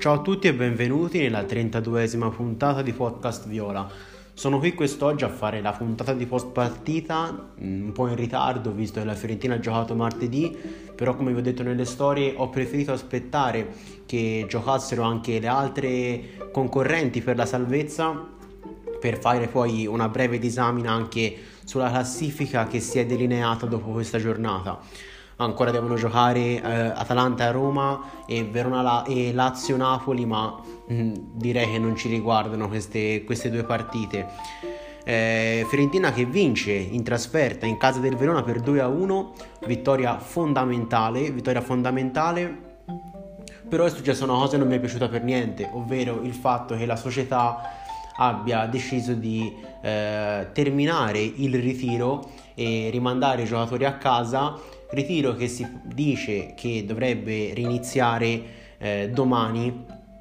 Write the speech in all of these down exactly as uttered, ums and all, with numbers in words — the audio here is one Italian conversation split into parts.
Ciao a tutti e benvenuti nella trentaduesima puntata di Podcast Viola. Sono qui quest'oggi a fare la puntata di post partita, un po' in ritardo visto che la Fiorentina ha giocato martedì, però come vi ho detto nelle storie ho preferito aspettare che giocassero anche le altre concorrenti per la salvezza per fare poi una breve disamina anche sulla classifica che si è delineata dopo questa giornata. Ancora devono giocare eh, Atalanta-Roma e Verona e Lazio-Napoli, ma mh, direi che non ci riguardano queste, queste due partite. Eh, Fiorentina che vince in trasferta in casa del Verona per due a uno, vittoria fondamentale, vittoria fondamentale. Però è successa una cosa che non mi è piaciuta per niente, ovvero il fatto che la società abbia deciso di eh, terminare il ritiro e rimandare i giocatori a casa. Ritiro che si dice che dovrebbe riniziare eh, domani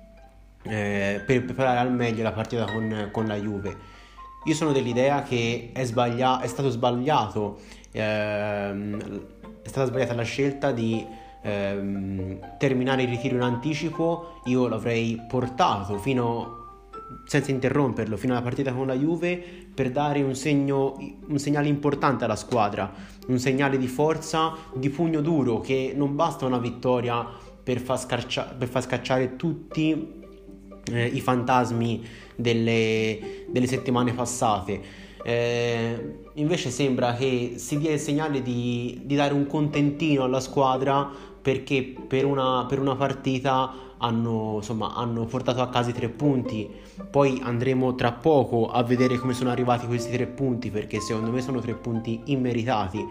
eh, per preparare al meglio la partita con, con la Juve. Io sono dell'idea che è, sbaglia- è stato sbagliato ehm, è stata sbagliata la scelta di ehm, terminare il ritiro in anticipo. Io l'avrei portato fino senza interromperlo fino alla partita con la Juve per dare un segno un segnale importante alla squadra, un segnale di forza, di pugno duro, che non basta una vittoria per far, scarcia- per far scacciare tutti eh, i fantasmi delle, delle settimane passate. Eh, invece sembra che si dia il segnale di, di dare un contentino alla squadra, perché per una, per una partita hanno, insomma, hanno portato a casa i tre punti. Poi andremo tra poco a vedere come sono arrivati questi tre punti, perché secondo me sono tre punti immeritati,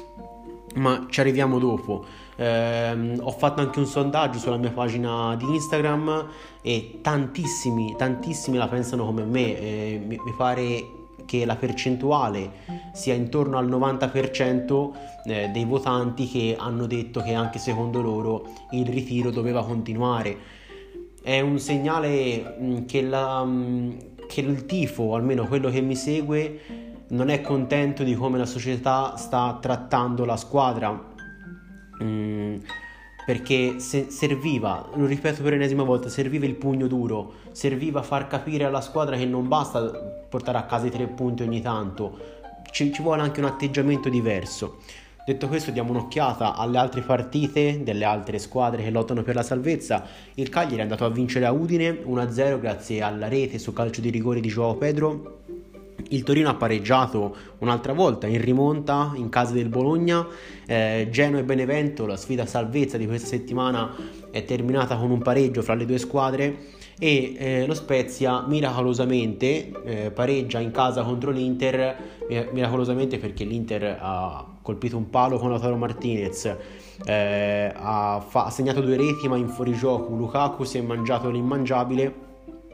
ma ci arriviamo dopo. Eh, ho fatto anche un sondaggio sulla mia pagina di Instagram e tantissimi, tantissimi la pensano come me. Eh, mi, mi pare che la percentuale sia intorno al novanta per cento eh, dei votanti che hanno detto che anche secondo loro il ritiro doveva continuare. È un segnale mh, che, la, mh, che il tifo, o almeno quello che mi segue, non è contento di come la società sta trattando la squadra, mh, perché se serviva, lo ripeto per l'ennesima volta, serviva il pugno duro, serviva far capire alla squadra che non basta portare a casa i tre punti ogni tanto, ci, ci vuole anche un atteggiamento diverso. Detto questo, diamo un'occhiata alle altre partite delle altre squadre che lottano per la salvezza. Il Cagliari è andato a vincere a Udine uno a zero grazie alla rete su calcio di rigore di João Pedro. Il Torino ha pareggiato un'altra volta in rimonta in casa del Bologna. eh, Genoa e Benevento, la sfida salvezza di questa settimana, è terminata con un pareggio fra le due squadre e eh, lo Spezia miracolosamente eh, pareggia in casa contro l'Inter, eh, miracolosamente perché l'Inter ha colpito un palo con Lautaro Martinez, eh, ha, fa- ha segnato due reti ma in fuorigioco Lukaku si è mangiato l'immangiabile.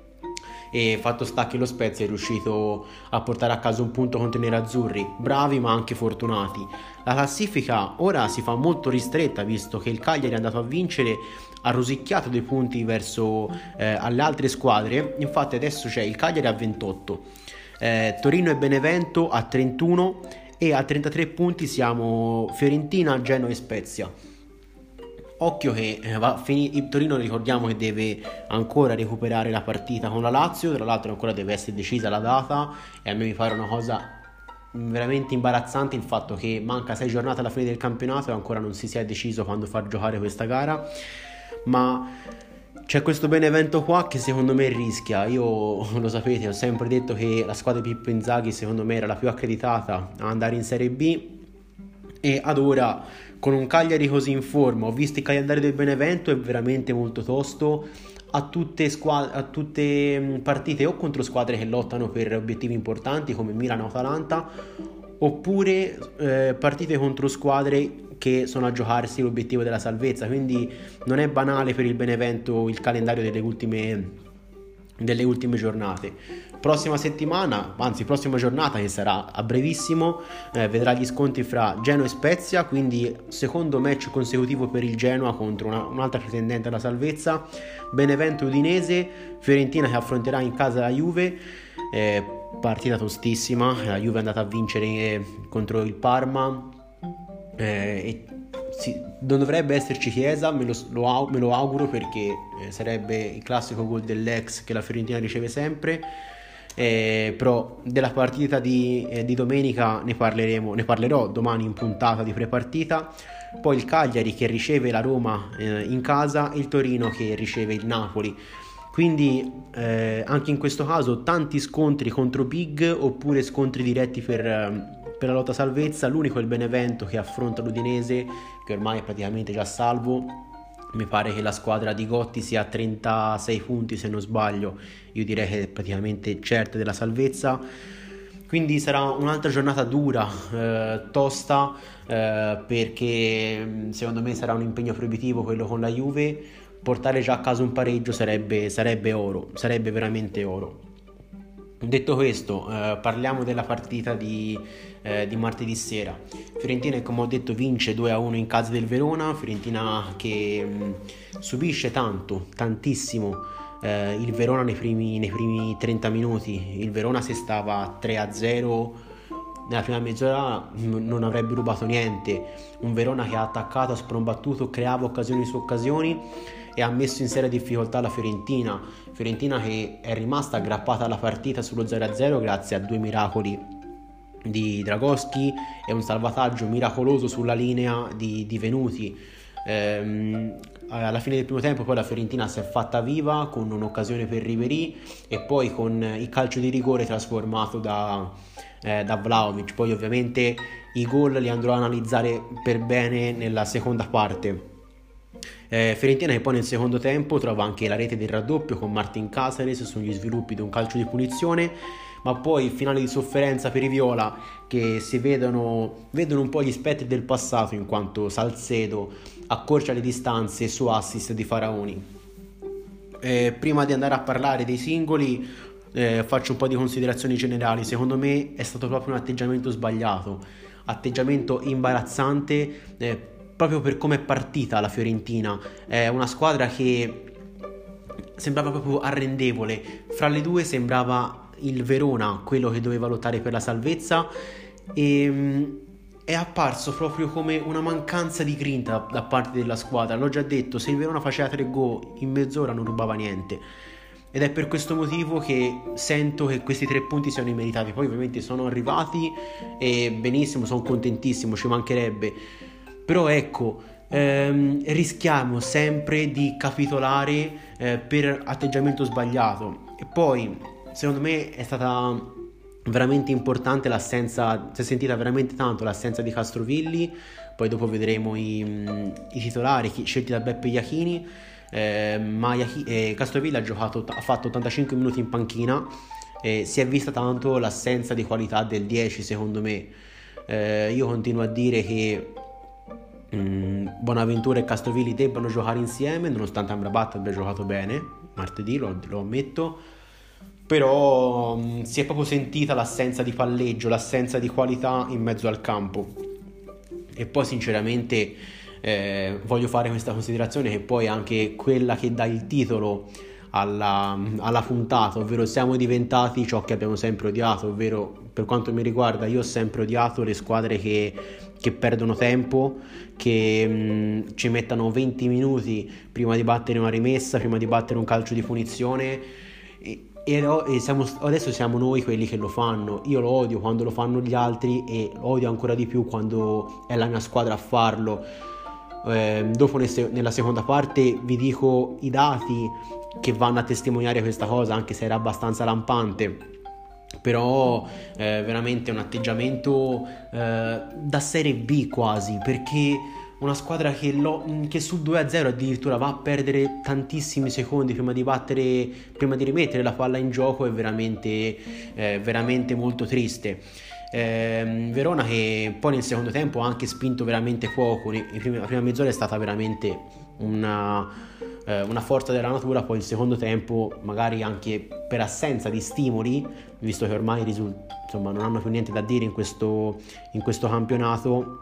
E fatto sta che lo Spezia è riuscito a portare a casa un punto contro i nerazzurri, bravi ma anche fortunati. La classifica ora si fa molto ristretta, visto che il Cagliari è andato a vincere, ha rosicchiato dei punti verso eh, alle altre squadre. Infatti adesso c'è il Cagliari a ventotto, eh, Torino e Benevento a trentuno e a trentatré punti siamo Fiorentina, Genoa e Spezia. Occhio che va fini- il Torino, ricordiamo che deve ancora recuperare la partita con la Lazio, tra l'altro ancora deve essere decisa la data, e a me mi pare una cosa veramente imbarazzante il fatto che manca sei giornate alla fine del campionato e ancora non si sia deciso quando far giocare questa gara. Ma c'è questo Benevento qua che secondo me rischia. Io, lo sapete, ho sempre detto che la squadra di Pippo Inzaghi secondo me era la più accreditata a andare in Serie B, e ad ora con un Cagliari così in forma, ho visto il calendario del Benevento, è veramente molto tosto. A tutte, squadre, a tutte partite o contro squadre che lottano per obiettivi importanti come Milano o Atalanta, oppure eh, partite contro squadre che sono a giocarsi l'obiettivo della salvezza. Quindi non è banale per il Benevento il calendario delle ultime, delle ultime giornate. Prossima settimana, anzi prossima giornata, che sarà a brevissimo, eh, vedrà gli scontri fra Genoa e Spezia, quindi secondo match consecutivo per il Genoa contro una, un'altra pretendente alla salvezza. Benevento e Udinese, Fiorentina che affronterà in casa la Juve, eh, partita tostissima. La Juve è andata a vincere eh, contro il Parma, eh, e sì, non dovrebbe esserci Chiesa, me lo, lo, me lo auguro, perché eh, sarebbe il classico gol dell'ex che la Fiorentina riceve sempre. Eh, però della partita di, eh, di domenica ne parleremo, ne parlerò domani in puntata di prepartita. Poi il Cagliari che riceve la Roma eh, in casa e il Torino che riceve il Napoli. Quindi eh, anche in questo caso tanti scontri contro big oppure scontri diretti per, per la lotta salvezza. L'unico è il Benevento che affronta l'Udinese, che ormai è praticamente già salvo. Mi pare che la squadra di Gotti sia a trentasei punti se non sbaglio, io direi che è praticamente certa della salvezza. Quindi sarà un'altra giornata dura, eh, tosta, eh, perché secondo me sarà un impegno proibitivo quello con la Juve. Portare già a casa un pareggio sarebbe, sarebbe oro, sarebbe veramente oro. Detto questo, eh, parliamo della partita di, eh, di martedì sera. Fiorentina, come ho detto, vince due a uno in casa del Verona. Fiorentina che mh, subisce tanto, tantissimo eh, il Verona nei primi, nei primi trenta minuti. Il Verona, se stava tre a zero nella prima mezz'ora, n- non avrebbe rubato niente. Un Verona che ha attaccato, ha sprombattuto, creava occasioni su occasioni e ha messo in seria difficoltà la Fiorentina. Fiorentina che è rimasta aggrappata alla partita sullo zero a zero grazie a due miracoli di Dragoschi e un salvataggio miracoloso sulla linea di, di Venuti. Ehm, alla fine del primo tempo poi la Fiorentina si è fatta viva con un'occasione per Ribéry e poi con il calcio di rigore trasformato da, eh, da Vlahovic. Poi ovviamente i gol li andrò a analizzare per bene nella seconda parte. Eh, Fiorentina che poi nel secondo tempo trova anche la rete del raddoppio con Martin Caceres sugli sviluppi di un calcio di punizione, ma poi il finale di sofferenza per i viola che si vedono, vedono un po' gli spettri del passato, in quanto Salcedo accorcia le distanze su assist di Faraoni. Eh, prima di andare a parlare dei singoli eh, faccio un po' di considerazioni generali. Secondo me è stato proprio un atteggiamento sbagliato, atteggiamento imbarazzante, eh, proprio per come è partita la Fiorentina. È una squadra che sembrava proprio arrendevole. Fra le due sembrava il Verona quello che doveva lottare per la salvezza e è apparso proprio come una mancanza di grinta da parte della squadra. L'ho già detto, se il Verona faceva tre gol in mezz'ora non rubava niente, ed è per questo motivo che sento che questi tre punti siano immeritati. Poi ovviamente sono arrivati e benissimo, sono contentissimo, ci mancherebbe. Però ecco, ehm, rischiamo sempre di capitolare eh, per atteggiamento sbagliato. E poi, secondo me, è stata veramente importante l'assenza, si è sentita veramente tanto l'assenza di Castrovilli. Poi dopo vedremo i, i titolari scelti da Beppe Iachini. Eh, ma Iachi, eh, Castrovilli ha giocato, ha fatto ottantacinque minuti in panchina e si è vista tanto l'assenza di qualità del dieci, secondo me. Eh, io continuo a dire che Mm, Bonaventura e Castrovilli debbano giocare insieme, nonostante Amrabat abbia giocato bene martedì, lo, lo ammetto, però mm, si è proprio sentita l'assenza di palleggio, l'assenza di qualità in mezzo al campo. E poi sinceramente eh, voglio fare questa considerazione, che poi è anche quella che dà il titolo alla, alla puntata, ovvero siamo diventati ciò che abbiamo sempre odiato. Ovvero, per quanto mi riguarda, io ho sempre odiato le squadre che che perdono tempo, che mh, ci mettano venti minuti prima di battere una rimessa, prima di battere un calcio di punizione, e, e, e siamo, adesso siamo noi quelli che lo fanno. Io lo odio quando lo fanno gli altri e lo odio ancora di più quando è la mia squadra a farlo. Eh, dopo nel, nella seconda parte vi dico i dati che vanno a testimoniare questa cosa, anche se era abbastanza lampante. Però eh, veramente un atteggiamento eh, da Serie B quasi, perché una squadra che, lo, che sul due a zero addirittura va a perdere tantissimi secondi prima di battere, prima di rimettere la palla in gioco è veramente, eh, veramente molto triste. Eh, Verona che poi nel secondo tempo ha anche spinto veramente poco. La prima mezz'ora è stata veramente una, eh, una forza della natura. Poi il secondo tempo, magari anche per assenza di stimoli, visto che ormai risulta, insomma, non hanno più niente da dire in questo, in questo campionato,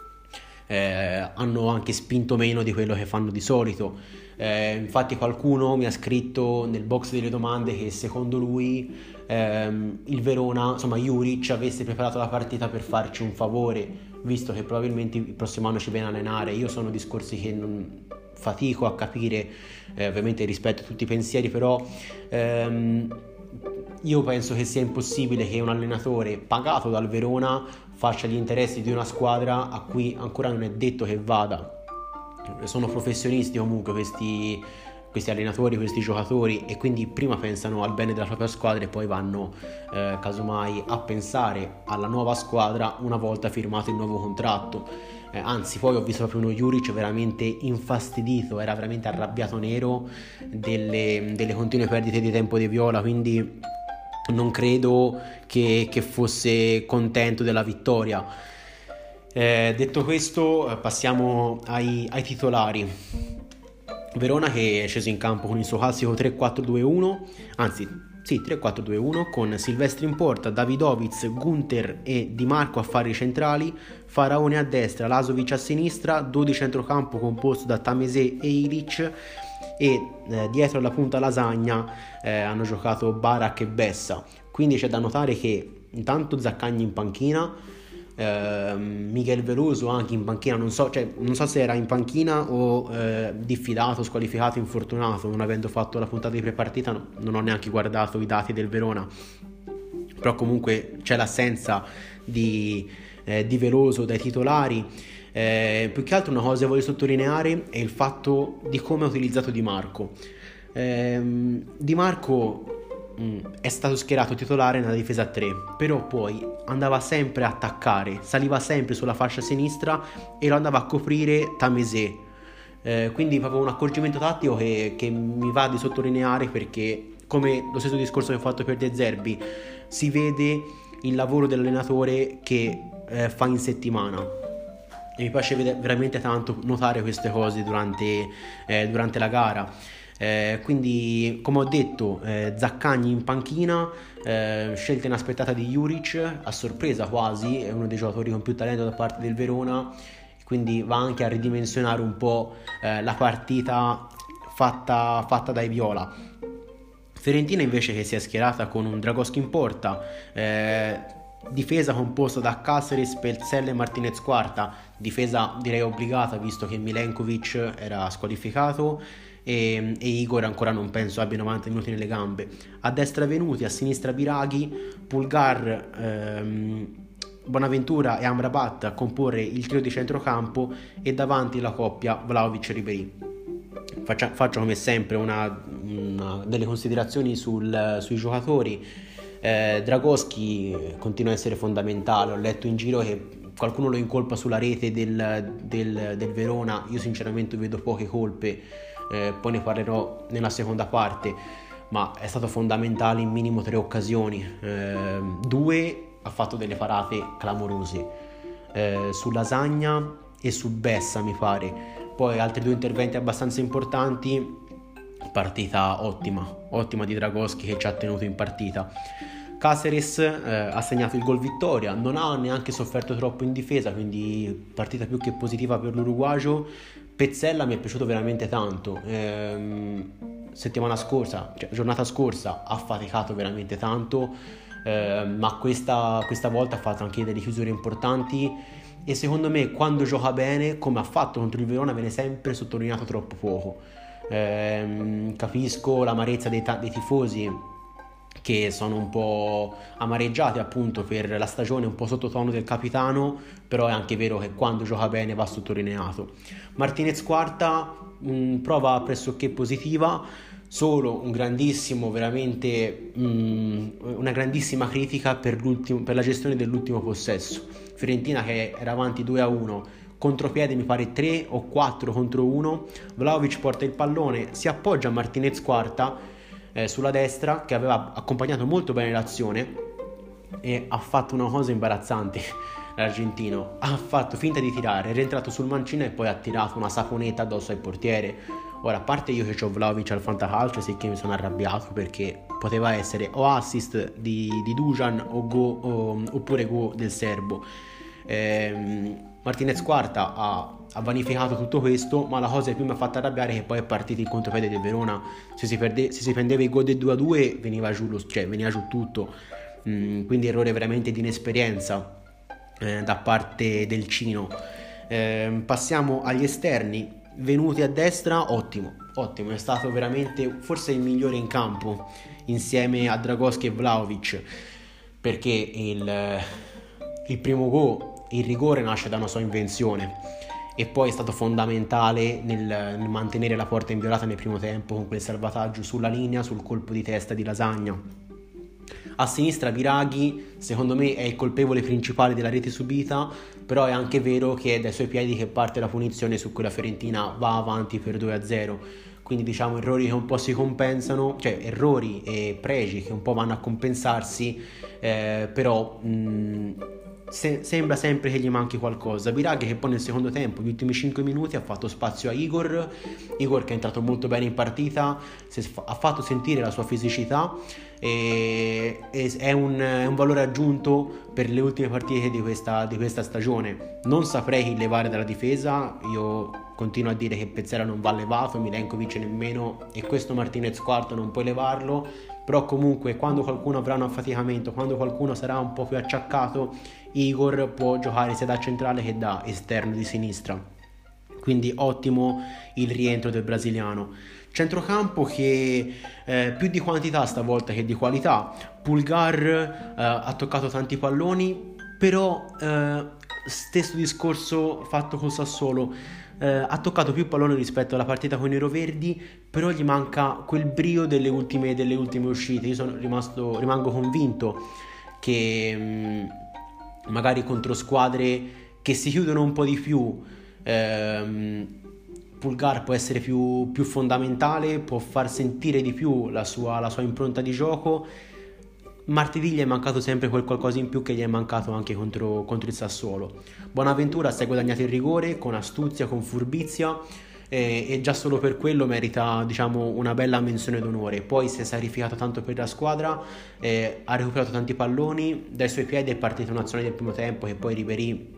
eh, hanno anche spinto meno di quello che fanno di solito. Eh, infatti qualcuno mi ha scritto nel box delle domande che secondo lui ehm, il Verona, insomma Juric, avesse preparato la partita per farci un favore. visto che probabilmente il prossimo anno ci viene a allenare. Io sono discorsi che non fatico a capire, eh, ovviamente rispetto a tutti i pensieri, però ehm, io penso che sia impossibile che un allenatore pagato dal Verona faccia gli interessi di una squadra a cui ancora non è detto che vada. Sono professionisti comunque questi, questi allenatori, questi giocatori, e quindi prima pensano al bene della propria squadra e poi vanno eh, casomai a pensare alla nuova squadra una volta firmato il nuovo contratto. Eh, anzi, poi ho visto proprio uno Juric veramente infastidito, era veramente arrabbiato nero delle, delle continue perdite di tempo di Viola, quindi non credo che, che fosse contento della vittoria. Eh, detto questo, passiamo ai, ai titolari. Verona che è sceso in campo con il suo classico tre quattro due uno, anzi sì, tre quattro due uno, con Silvestri in porta, Davidovic, Gunther e Di Marco a fare i centrali, Faraone a destra, Lazovic a sinistra, due di centrocampo composto da Tamese e Ilic, e eh, dietro alla punta Lasagna eh, hanno giocato Barak e Bessa. Quindi c'è da notare che intanto Zaccagni in panchina, Uh, Miguel Veloso anche in panchina, non so, cioè, non so se era in panchina o uh, diffidato, squalificato, infortunato, non avendo fatto la puntata di prepartita, no, non ho neanche guardato i dati del Verona, però comunque c'è l'assenza di, eh, di Veloso dai titolari. Eh, più che altro una cosa che voglio sottolineare è il fatto di come ha utilizzato Di Marco. eh, Di Marco è stato schierato titolare nella difesa a tre, però poi andava sempre a attaccare, saliva sempre sulla fascia sinistra e lo andava a coprire Tamese, eh, quindi proprio un accorgimento tattico che, che mi va di sottolineare, perché come lo stesso discorso che ho fatto per De Zerbi, si vede il lavoro dell'allenatore che eh, fa in settimana, e mi piace veramente tanto notare queste cose durante, eh, durante la gara. Eh, quindi, come ho detto, eh, Zaccagni in panchina, eh, scelta inaspettata di Juric, a sorpresa quasi, è uno dei giocatori con più talento da parte del Verona, quindi va anche a ridimensionare un po' eh, la partita fatta, fatta dai Viola. Fiorentina invece che si è schierata con un Dragoschi in porta, eh, difesa composta da Caceres, Pezzella e Martinez Quarta, difesa direi obbligata visto che Milenkovic era squalificato e, e Igor ancora non penso abbia novanta minuti nelle gambe. A destra Venuti, a sinistra Biraghi, Pulgar, ehm, Bonaventura e Amrabat a comporre il trio di centrocampo, e davanti la coppia Vlahovic-Ribéry. Faccia, faccio come sempre una, una, delle considerazioni sul, sui giocatori. eh, Dragoschi continua a essere fondamentale. Ho letto in giro che qualcuno lo incolpa sulla rete del, del, del Verona, io sinceramente vedo poche colpe, eh, poi ne parlerò nella seconda parte, ma è stato fondamentale in minimo tre occasioni. eh, due ha fatto delle parate clamorose, eh, su Lasagna e su Bessa mi pare, poi altri due interventi abbastanza importanti. Partita ottima, ottima di Dragoschi che ci ha tenuto in partita. Caceres eh, ha segnato il gol vittoria, non ha neanche sofferto troppo in difesa, quindi partita più che positiva per l'uruguagio. Pezzella mi è piaciuto veramente tanto, ehm, settimana scorsa, cioè giornata scorsa ha faticato veramente tanto, eh, ma questa, questa volta ha fatto anche delle chiusure importanti, e secondo me quando gioca bene, come ha fatto contro il Verona, viene sempre sottolineato troppo poco. Eh, capisco l'amarezza dei, ta- dei tifosi che sono un po' amareggiati appunto per la stagione un po' sottotono del capitano, però è anche vero che quando gioca bene va sottolineato. Martinez Quarta, mh, prova pressoché positiva, solo un grandissimo, veramente mh, una grandissima critica per, l'ultimo, per la gestione dell'ultimo possesso. Fiorentina che era avanti due a uno, contropiede mi pare tre o quattro contro uno, Vlahovic porta il pallone, si appoggia a Martinez Quarta eh, sulla destra, che aveva accompagnato molto bene l'azione, e ha fatto una cosa imbarazzante. L'argentino ha fatto finta di tirare, è rientrato sul mancino e poi ha tirato una saponetta addosso al portiere. Ora, a parte io che ho Vlahovic al fantacalcio, sì che mi sono arrabbiato, perché poteva essere o assist di, di Dusan o go, o, oppure go del serbo. ehm, Martinez Quarta ha, ha vanificato tutto questo, ma la cosa che più mi ha fatto arrabbiare è che poi è partito il contropiede del Verona. Se si, perde, se si prendeva i gol del due a due veniva giù, lo, cioè veniva giù tutto, mm, quindi errore veramente di inesperienza. eh, da parte del Cino. Eh, passiamo agli esterni. Venuti a destra, ottimo, ottimo, è stato veramente forse il migliore in campo insieme a Dragoschi e Vlahovic, perché il, il primo gol, il rigore nasce da una sua invenzione e poi è stato fondamentale nel, nel mantenere la porta inviolata nel primo tempo con quel salvataggio sulla linea, sul colpo di testa di Lasagna. A sinistra Biraghi secondo me è il colpevole principale della rete subita, però è anche vero che è dai suoi piedi che parte la punizione su cui la Fiorentina va avanti per due a zero, quindi diciamo errori che un po' si compensano, cioè errori e pregi che un po' vanno a compensarsi, eh, però mh, se- sembra sempre che gli manchi qualcosa. Biraghi che poi nel secondo tempo, gli ultimi cinque minuti, ha fatto spazio a Igor, Igor che è entrato molto bene in partita, si è fa- ha fatto sentire la sua fisicità e, e è, un, è un valore aggiunto per le ultime partite di questa, di questa stagione. Non saprei chi levare dalla difesa, io continuo a dire che Pezzella non va levato, Milenkovic nemmeno, e questo Martinez quarto non puoi levarlo, però comunque quando qualcuno avrà un affaticamento, quando qualcuno sarà un po' più acciaccato, Igor può giocare sia da centrale che da esterno di sinistra, quindi ottimo il rientro del brasiliano. Centrocampo che eh, più di quantità stavolta che di qualità. Pulgar eh, ha toccato tanti palloni, però eh, stesso discorso fatto con Sassuolo, eh, ha toccato più palloni rispetto alla partita con i neroverdi, però gli manca quel brio delle ultime, delle ultime uscite. Io sono rimasto, rimango convinto che mh, magari contro squadre che si chiudono un po' di più, ehm, Pulgar può essere più, più fondamentale, può far sentire di più la sua, la sua impronta di gioco. Martedì gli è mancato sempre quel qualcosa in più che gli è mancato anche contro, contro il Sassuolo. Bonaventura si è guadagnato il rigore con astuzia, con furbizia, e, e già solo per quello merita, diciamo, una bella menzione d'onore. Poi si è sacrificato tanto per la squadra, eh, ha recuperato tanti palloni, dai suoi piedi è partita un'azione del primo tempo che poi Ribéry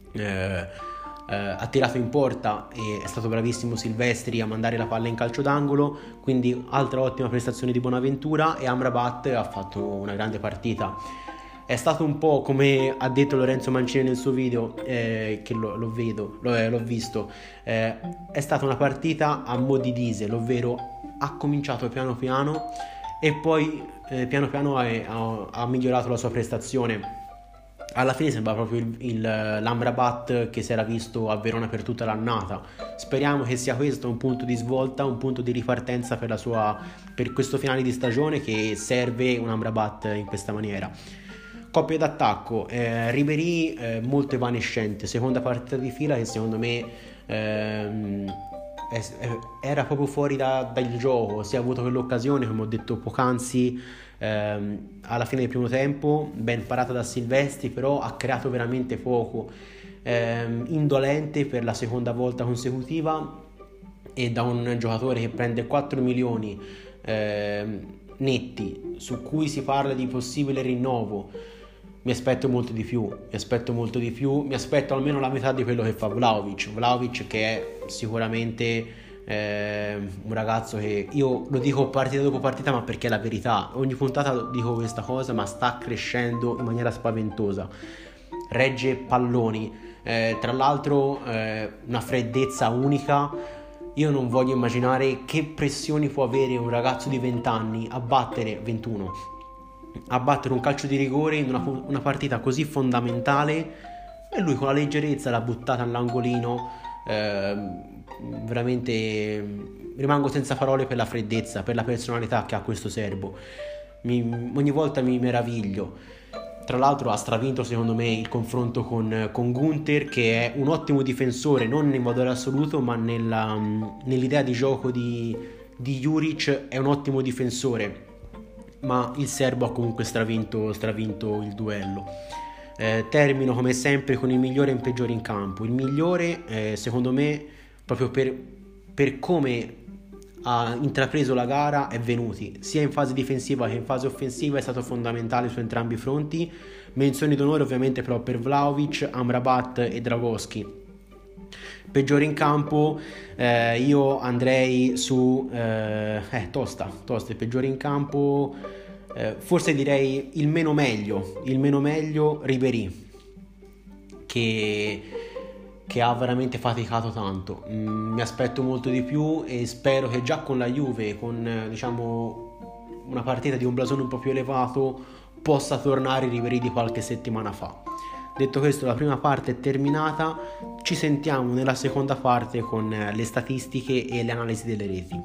eh, Uh, ha tirato in porta e è stato bravissimo Silvestri a mandare la palla in calcio d'angolo, quindi altra ottima prestazione di Bonaventura, e Amrabat ha fatto una grande partita. È stato un po' come ha detto Lorenzo Mancini nel suo video, eh, che lo, lo vedo, lo, eh, l'ho visto, eh, è stata una partita a mo' di diesel, ovvero ha cominciato piano piano e poi eh, piano piano ha, ha, ha migliorato la sua prestazione. Alla fine sembra proprio il, il, l'Amrabat che si era visto a Verona per tutta l'annata. Speriamo che sia questo un punto di svolta, un punto di ripartenza per, la sua, per questo finale di stagione, che serve un Amrabat in questa maniera. Coppia d'attacco, eh, Ribéry eh, molto evanescente, seconda partita di fila che secondo me ehm, era proprio fuori da, dal gioco. Si è avuto quell'occasione, come ho detto poc'anzi, ehm, alla fine del primo tempo, ben parata da Silvestri, però ha creato veramente poco, ehm, indolente per la seconda volta consecutiva, e da un giocatore che prende quattro milioni ehm, netti, su cui si parla di possibile rinnovo. Mi aspetto molto di più, mi aspetto molto di più, mi aspetto almeno la metà di quello che fa Vlahovic. Vlahovic che è sicuramente eh, un ragazzo che, io lo dico partita dopo partita, ma perché è la verità, ogni puntata dico questa cosa, ma sta crescendo in maniera spaventosa, regge palloni, eh, tra l'altro eh, una freddezza unica. Io non voglio immaginare che pressioni può avere un ragazzo di venti anni a battere ventuno a battere un calcio di rigore in una, una partita così fondamentale, e lui con la leggerezza l'ha buttata all'angolino. Eh, veramente rimango senza parole per la freddezza, per la personalità che ha questo serbo. Mi, ogni volta mi meraviglio. Tra l'altro ha stravinto secondo me il confronto con, con Gunther, che è un ottimo difensore, non in valore assoluto, ma nella, nell'idea di gioco di, di Juric è un ottimo difensore, ma il serbo ha comunque stravinto, stravinto il duello. Eh, termino come sempre con il migliore e il peggiore in campo. Il migliore eh, secondo me, proprio per, per come ha intrapreso la gara, è Venuti, sia in fase difensiva che in fase offensiva è stato fondamentale su entrambi i fronti. Menzioni d'onore ovviamente però per Vlahovic, Amrabat e Dragoschi. Peggiore in campo, eh, io andrei su eh, eh, tosta, tosta, il peggiore in campo, eh, forse direi il meno meglio, il meno meglio Ribéry. che, che ha veramente faticato tanto. Mm, mi aspetto molto di più e spero che già con la Juve, con eh, diciamo una partita di un blasone un po' più elevato, possa tornare ai livelli di qualche settimana fa. Detto questo, la prima parte è terminata, ci sentiamo nella seconda parte con le statistiche e le analisi delle reti.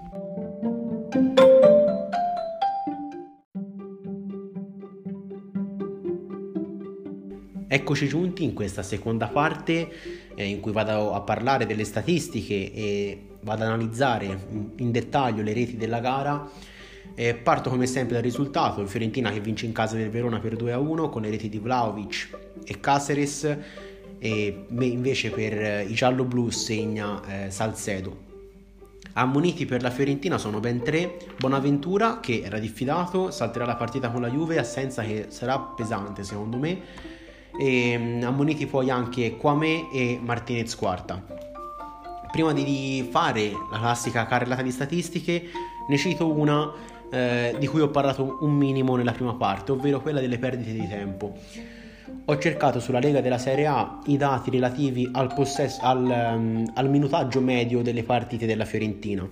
Eccoci giunti in questa seconda parte eh, in cui vado a parlare delle statistiche e vado ad analizzare in dettaglio le reti della gara. Eh, parto come sempre dal risultato: il Fiorentina che vince in casa del Verona per due a uno con le reti di Vlahovic e Caceres, e invece per i gialloblu segna eh, Salcedo. Ammoniti per la Fiorentina sono ben tre: Bonaventura, che era diffidato, salterà la partita con la Juve, assenza che sarà pesante secondo me, e um, ammoniti poi anche Kwame e Martinez Quarta. Prima di fare la classica carrellata di statistiche, ne cito una eh, di cui ho parlato un minimo nella prima parte, ovvero quella delle perdite di tempo. Ho cercato sulla Lega della Serie A i dati relativi al, possesso, al, um, al minutaggio medio delle partite della Fiorentina.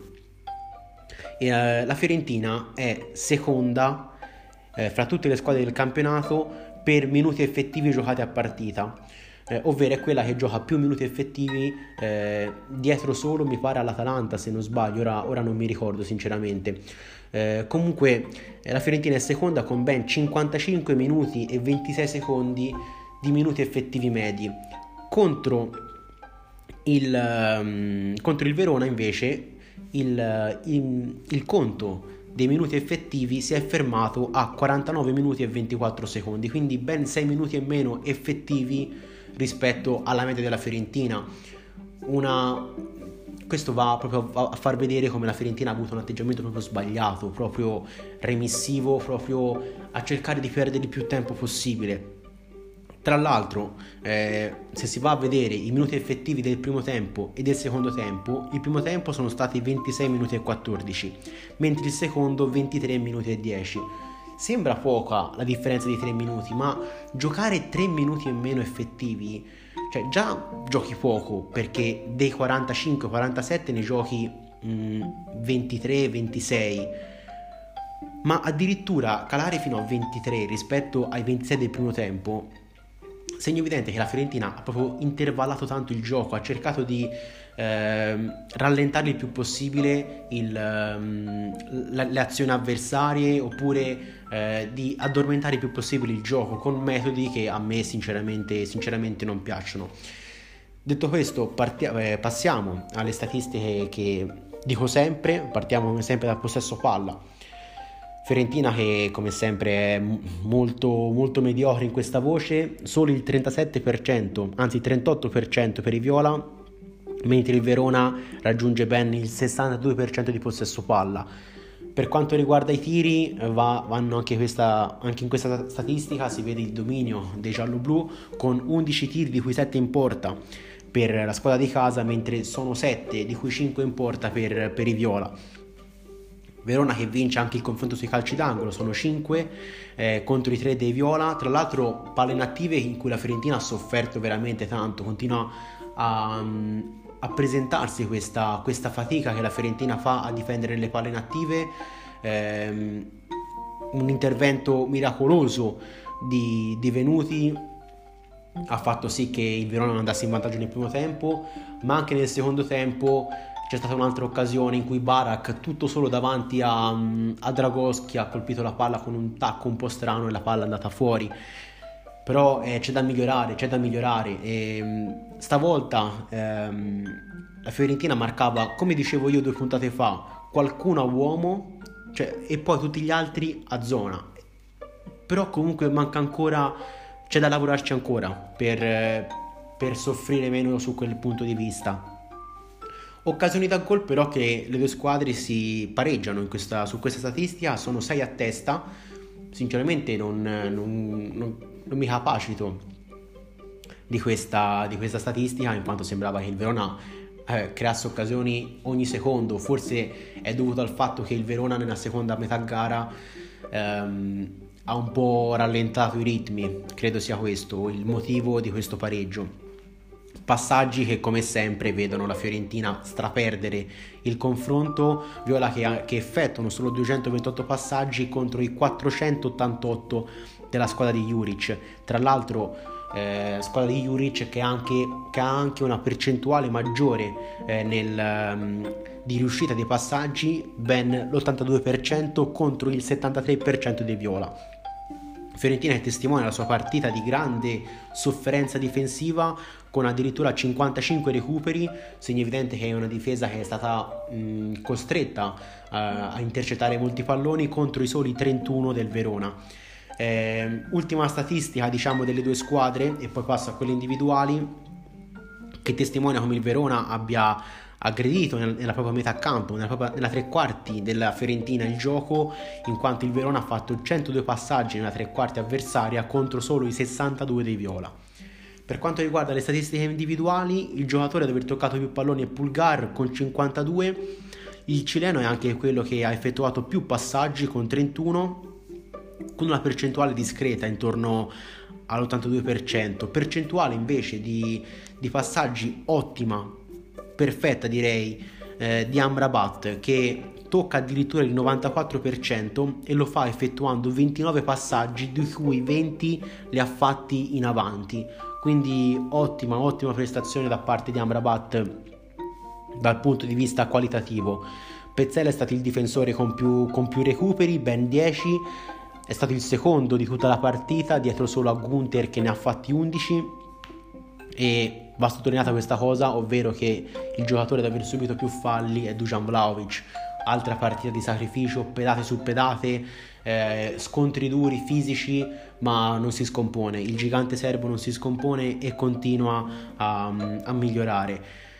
E, uh, la Fiorentina è seconda eh, fra tutte le squadre del campionato per minuti effettivi giocati a partita, eh, ovvero è quella che gioca più minuti effettivi, eh, dietro solo mi pare all'Atalanta se non sbaglio, ora, ora non mi ricordo sinceramente. Eh, comunque eh, la Fiorentina è seconda con ben cinquantacinque minuti e ventisei secondi di minuti effettivi medi. Contro il, um, contro il Verona invece il, il, il conto dei minuti effettivi si è fermato a quarantanove minuti e ventiquattro secondi, quindi ben sei minuti e meno effettivi rispetto alla media della Fiorentina. Una Questo va proprio a far vedere come la Fiorentina ha avuto un atteggiamento proprio sbagliato, proprio remissivo, proprio a cercare di perdere il più tempo possibile. Tra l'altro, eh, se si va a vedere i minuti effettivi del primo tempo e del secondo tempo, il primo tempo sono stati ventisei minuti e quattordici, mentre il secondo ventitré minuti e dieci. Sembra poca la differenza di tre minuti, ma giocare tre minuti e meno effettivi, cioè già giochi poco, perché dei quarantacinque quarantasette ne giochi mh, ventitré ventisei, ma addirittura calare fino a ventitré rispetto ai ventisei del primo tempo, segno evidente che la Fiorentina ha proprio intervallato tanto il gioco, ha cercato di eh, rallentare il più possibile il, um, le, le azioni avversarie, oppure eh, di addormentare il più possibile il gioco con metodi che a me sinceramente, sinceramente non piacciono. Detto questo, parti- eh, passiamo alle statistiche che dico sempre. Partiamo come sempre dal possesso palla. Fiorentina che come sempre è molto, molto mediocre in questa voce, solo il trentasette per cento, anzi il trentotto per cento per i viola, mentre il Verona raggiunge ben il sessantadue per cento di possesso palla. Per quanto riguarda i tiri, va, vanno anche, questa, anche in questa statistica si vede il dominio dei gialloblu, con undici tiri di cui sette in porta per la squadra di casa, mentre sono sette di cui cinque in porta per, per i viola. Verona che vince anche il confronto sui calci d'angolo, sono cinque eh, contro i tre dei viola. Tra l'altro palle inattive in cui la Fiorentina ha sofferto veramente tanto, continua a, a presentarsi questa, questa fatica che la Fiorentina fa a difendere le palle inattive. Eh, un intervento miracoloso di, di Venuti ha fatto sì che il Verona non andasse in vantaggio nel primo tempo, ma anche nel secondo tempo c'è stata un'altra occasione in cui Barak, tutto solo davanti a, a Dragoschi, ha colpito la palla con un tacco un po' strano e la palla è andata fuori. Però eh, c'è da migliorare, c'è da migliorare. E, stavolta ehm, la Fiorentina marcava, come dicevo io due puntate fa, qualcuno a uomo, cioè, e poi tutti gli altri a zona. Però comunque manca ancora, c'è da lavorarci ancora per, per soffrire meno su quel punto di vista. Occasioni da gol però che le due squadre si pareggiano in questa, su questa statistica, sono sei a testa. Sinceramente non, non, non, non mi capacito di questa, di questa statistica, in quanto sembrava che il Verona eh, creasse occasioni ogni secondo. Forse è dovuto al fatto che il Verona nella seconda metà gara ehm, ha un po' rallentato i ritmi, credo sia questo il motivo di questo pareggio. passaggi che come sempre vedono la Fiorentina straperdere il confronto. Viola che, che effettuano solo duecentoventotto passaggi contro i quattrocentottantotto della squadra di Juric. Tra l'altro eh, squadra di Juric che, anche, che ha anche una percentuale maggiore eh, nel, um, di riuscita dei passaggi, ben l'ottantadue per cento contro il settantatré per cento dei Viola. Fiorentina è testimone della sua partita di grande sofferenza difensiva, con addirittura cinquantacinque recuperi, segno evidente che è una difesa che è stata mh, costretta uh, a intercettare molti palloni contro i soli trentuno del Verona. Eh, ultima statistica, diciamo, delle due squadre, e poi passo a quelle individuali, che testimonia come il Verona abbia aggredito nella propria metà campo, nella, propria, nella tre quarti della Fiorentina il gioco, in quanto il Verona ha fatto centodue passaggi nella tre quarti avversaria contro solo i sessantadue dei Viola. Per quanto riguarda le statistiche individuali, il giocatore ad aver toccato più palloni è Pulgar con cinquantadue, il cileno è anche quello che ha effettuato più passaggi con trentuno, con una percentuale discreta intorno all'ottantadue per cento, percentuale invece di, di passaggi ottima, perfetta direi, eh, di Amrabat, che tocca addirittura il novantaquattro per cento e lo fa effettuando ventinove passaggi, di cui venti li ha fatti in avanti. Quindi ottima, ottima prestazione da parte di Amrabat dal punto di vista qualitativo. Pezzella è stato il difensore con più, con più recuperi, ben dieci, è stato il secondo di tutta la partita, dietro solo a Gunther che ne ha fatti undici, e va sottolineata questa cosa, ovvero che il giocatore ad aver subito più falli è Dusan Vlahovic. Altra partita di sacrificio, pedate su pedate, eh, scontri duri, fisici, ma non si scompone. Il gigante serbo non si scompone e continua a, a migliorare.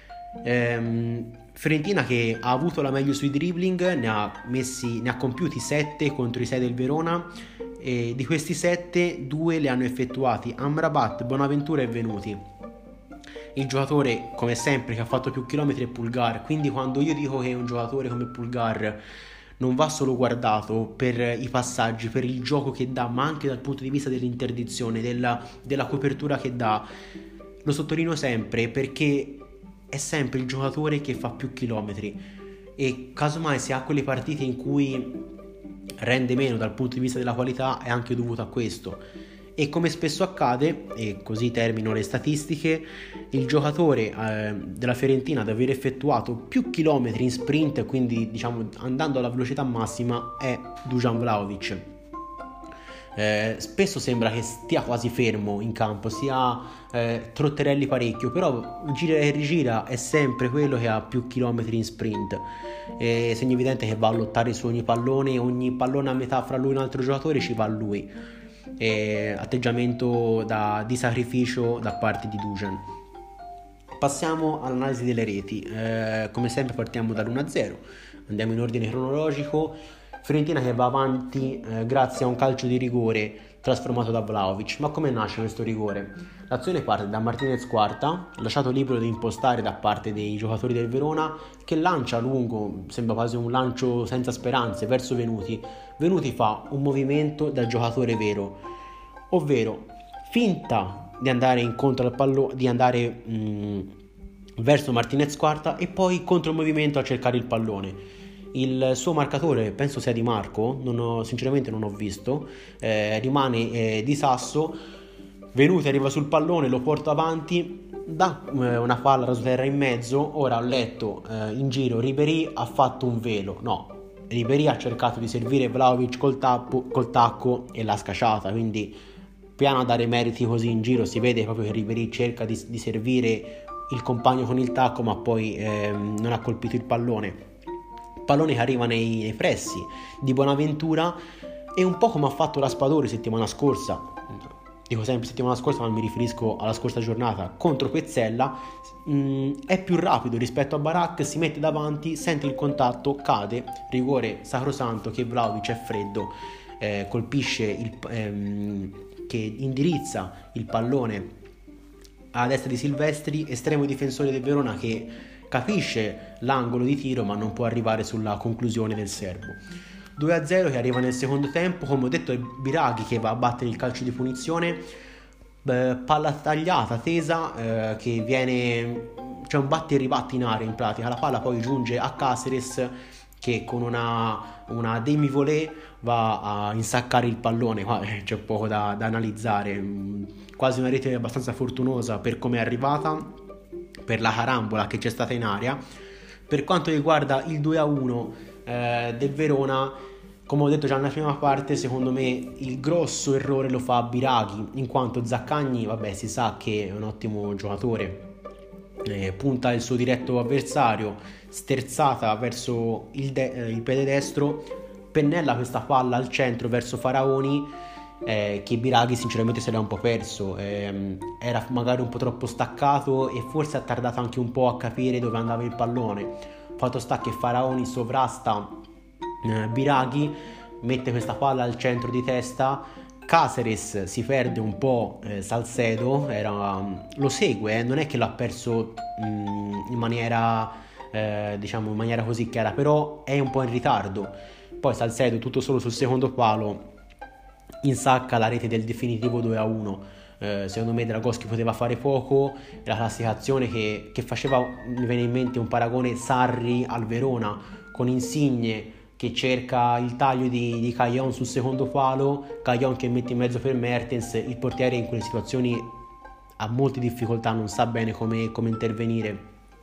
Ehm, Fiorentina che ha avuto la meglio sui dribbling, ne ha, messi, ne ha compiuti sette contro i sei del Verona, e di questi sette due li hanno effettuati Amrabat, Bonaventura e Venuti. Il giocatore come sempre che ha fatto più chilometri è Pulgar, quindi quando io dico che un giocatore come Pulgar non va solo guardato per i passaggi, per il gioco che dà, ma anche dal punto di vista dell'interdizione, della, della copertura che dà, lo sottolineo sempre perché è sempre il giocatore che fa più chilometri, e casomai se ha quelle partite in cui rende meno dal punto di vista della qualità è anche dovuto a questo. E come spesso accade, e così termino le statistiche, il giocatore eh, della Fiorentina ad aver effettuato più chilometri in sprint, quindi diciamo andando alla velocità massima, è Dusan Vlahovic. Eh, spesso sembra che stia quasi fermo in campo, sia eh, trotterelli parecchio, però gira e rigira è sempre quello che ha più chilometri in sprint. È segno evidente che va a lottare su ogni pallone, ogni pallone a metà fra lui e un altro giocatore ci va lui. E atteggiamento da, di sacrificio da parte di Dusan. Passiamo all'analisi delle reti. Eh, come sempre partiamo dall'uno a zero, andiamo in ordine cronologico. Fiorentina che va avanti eh, grazie a un calcio di rigore trasformato da Vlahovic. Ma come nasce questo rigore? L'azione parte da Martinez quarta, lasciato libero di impostare da parte dei giocatori del Verona, che lancia lungo, sembra quasi un lancio senza speranze, verso Venuti. Venuti fa un movimento da giocatore vero, ovvero finta di andare incontro al pallone, di andare mh, verso Martinez quarta e poi contro il movimento a cercare il pallone. Il suo marcatore, penso sia Di Marco, non ho, sinceramente non ho visto, eh, rimane eh, di sasso. Venuti arriva sul pallone, lo porta avanti, dà eh, una palla rasoterra in mezzo. Ora ho letto eh, in giro Ribéry ha fatto un velo, no, Ribéry ha cercato di servire Vlahovic col, tappo, col tacco e l'ha scacciata, quindi piano a dare meriti così in giro, si vede proprio che Ribéry cerca di, di servire il compagno con il tacco, ma poi eh, non ha colpito il pallone. Pallone che arriva nei, nei pressi di Bonaventura, e un po' come ha fatto Raspadori settimana scorsa, dico sempre settimana scorsa ma mi riferisco alla scorsa giornata, contro Pezzella, mh, è più rapido rispetto a Barak, si mette davanti, sente il contatto, cade, rigore sacrosanto che Vlahovic è freddo, eh, colpisce il, ehm, che indirizza il pallone a destra di Silvestri, estremo difensore del Verona che capisce l'angolo di tiro ma non può arrivare sulla conclusione del serbo. due a zero che arriva nel secondo tempo, come ho detto è Biraghi che va a battere il calcio di punizione. eh, palla tagliata, tesa, eh, che viene, c'è un batti e ribatti in aria in pratica, la palla poi giunge a Caceres che con una, una demi-volée va a insaccare il pallone. Qua c'è poco da, da analizzare, quasi una rete abbastanza fortunosa per come è arrivata, per la carambola che c'è stata in aria. Per quanto riguarda il due a uno eh, del Verona, come ho detto già nella prima parte, secondo me il grosso errore lo fa Biraghi, in quanto Zaccagni, vabbè, si sa che è un ottimo giocatore, eh, punta il suo diretto avversario, sterzata verso il, de- eh, il piede destro, pennella questa palla al centro verso Faraoni, eh, che Biraghi sinceramente se l'era un po' perso, eh, era magari un po' troppo staccato e forse ha tardato anche un po' a capire dove andava il pallone. Fatto sta che Faraoni sovrasta eh, Biraghi, mette questa palla al centro di testa, Caceres si perde un po', eh, Salcedo era, lo segue, eh, non è che l'ha perso mh, in maniera eh, diciamo in maniera così chiara, però è un po' in ritardo. Poi Salcedo tutto solo sul secondo palo insacca la rete del definitivo due a uno. Eh, secondo me Dragoschi poteva fare poco, è la classica azione che, che faceva, mi viene in mente un paragone Sarri al Verona, con Insigne che cerca il taglio di, di Caglion sul secondo palo, Caglion che mette in mezzo per Mertens, il portiere in quelle situazioni ha molte difficoltà, non sa bene come, come intervenire,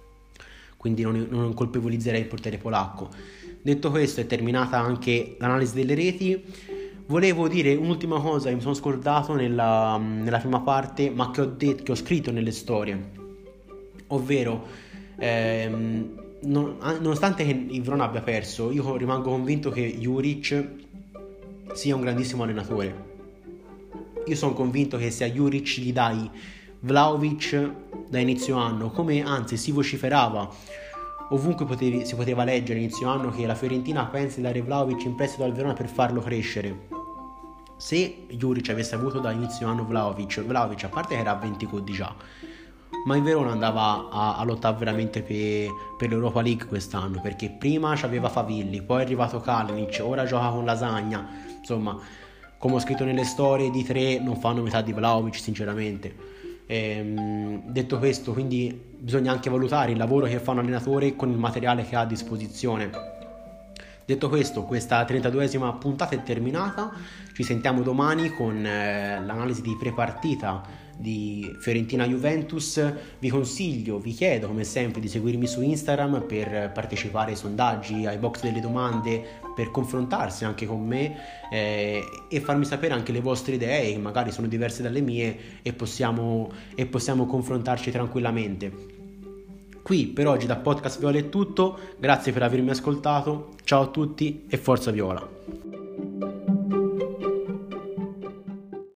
quindi non, non colpevolizzerei il portiere polacco. Detto questo, è terminata anche l'analisi delle reti. Volevo dire un'ultima cosa che mi sono scordato nella, nella prima parte, ma che ho, detto, che ho scritto nelle storie, ovvero ehm, non, nonostante che il Verona abbia perso, io rimango convinto che Juric sia un grandissimo allenatore. Io sono convinto che se a Juric gli dai Vlahovic da inizio anno, come anzi si vociferava, ovunque potevi, si poteva leggere inizio anno che la Fiorentina pensa di dare Vlahovic in prestito al Verona per farlo crescere. Se Juric avesse avuto da inizio anno Vlahovic, Vlahovic a parte che era a venti gol già, ma il Verona andava a, a lottare veramente per, per l'Europa League quest'anno, perché prima c'aveva Favilli, poi è arrivato Kalinic, ora gioca con Lasagna. Insomma, come ho scritto nelle storie, di tre non fanno metà di Vlahovic sinceramente. Ehm, detto questo, quindi bisogna anche valutare il lavoro che fa un allenatore con il materiale che ha a disposizione. Detto questo, questa trentaduesima puntata è terminata, ci sentiamo domani con eh, l'analisi di prepartita di Fiorentina-Juventus. Vi consiglio, vi chiedo come sempre di seguirmi su Instagram per partecipare ai sondaggi, ai box delle domande, per confrontarsi anche con me eh, e farmi sapere anche le vostre idee, che magari sono diverse dalle mie, e possiamo, e possiamo confrontarci tranquillamente. Qui per oggi da Podcast Viola è tutto, grazie per avermi ascoltato, ciao a tutti e forza Viola!